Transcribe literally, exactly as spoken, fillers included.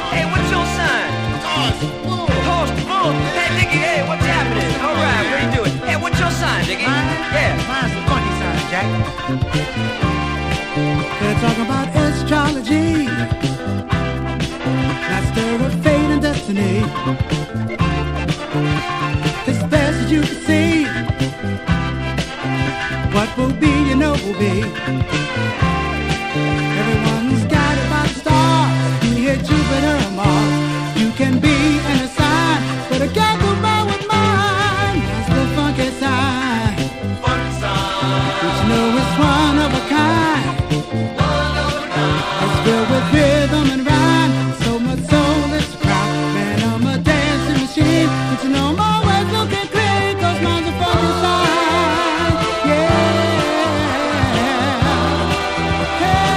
Hey, what's your sign? Horse, bull. Horse, bull. Hey, Dickie, hey, what's happening? All right, what are you doing? Hey, what's your sign, Dickie? Yeah. Mine's a funky sign, Jack. They're talking about astrology. That's the fate and destiny. As best as you can see, what will be, you know will be. Everyone's guided by the stars, be it Jupiter or Mars. You can be in a sign, but I can't go by with mine. That's the funky sign. Funky sign. Which you know is one of a kind. One of a kind. It's filled with rhythm and rhyme. So much soul, it's a crowd. Man, I'm a dancing machine. But you know my ways look at